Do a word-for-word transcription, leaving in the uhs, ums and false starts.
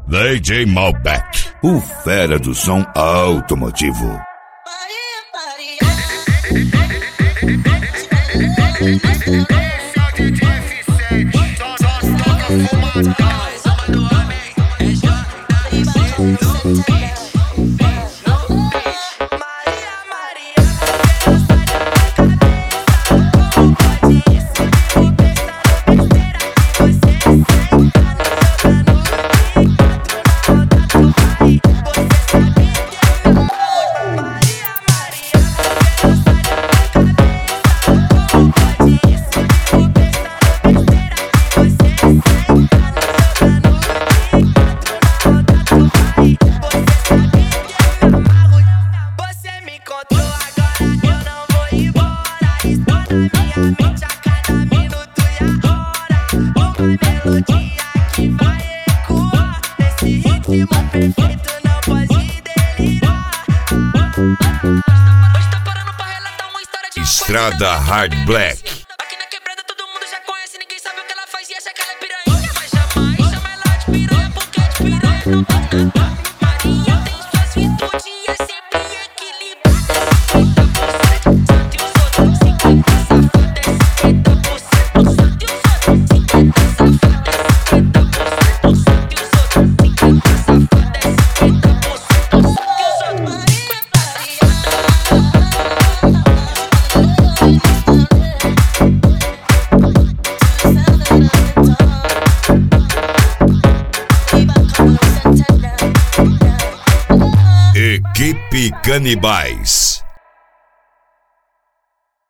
D J Malbec, o fera do som automotivo. Estrada Hard Black. Aqui na quebrada todo mundo já conhece, ninguém sabe o que ela faz e acha que ela é piranha. Mas jamais chama ela de piranha, porque de piranha não bota nada. Maria tem suas virtudes e é sempre equilibrada. cinquenta por cento santo e os outros cinquenta safada. cinquenta por cento santo e os outros cinquenta safada. cinquenta por cento santo e os outros cinquenta safada. cinquenta por cento santo e os outros. Equipe Canibais.